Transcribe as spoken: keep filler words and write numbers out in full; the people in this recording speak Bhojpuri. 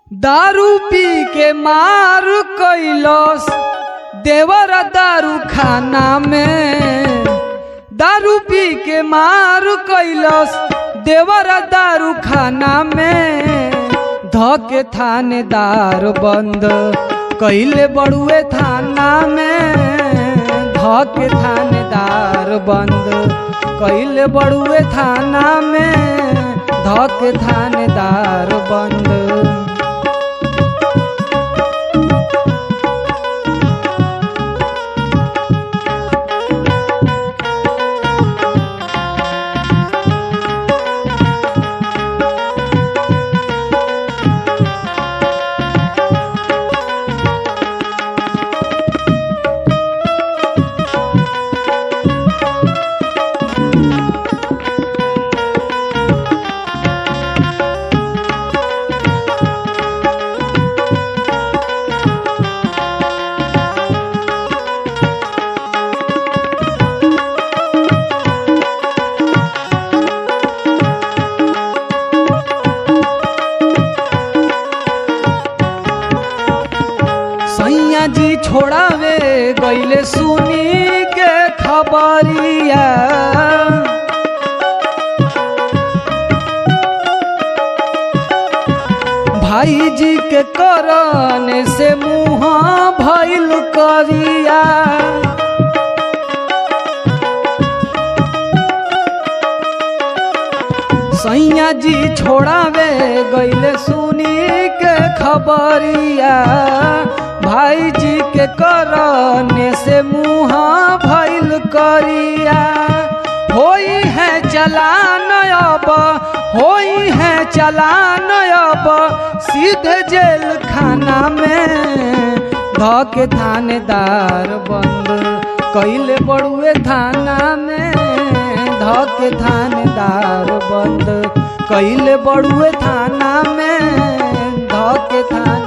दारू पी के मार कैलस देवर दारू खाना में। दारू पी के मार कैलस देवर दारू खाना में। धके थानेदार बंद कैले बड़ुए थाना में। धके थानेदार बंद कैले बड़ुए थाना में। धके थानेदार बंद। सैया जी छोड़ावे गईले सुनी के खबरिया। भाई जी के करने से मुँह भइल करिया। सैया जी छोड़ावे गईले सुनी के खबरिया। भाई जी के करने से मुँह भइल करिया। होई है चलान अब होई है चलान अब सीधे जेल खाना में। धके थानेदार बंद कैले बड़ुए थाना में। धके थानेदार बंद कैले बड़ुए थाना में। धके थाने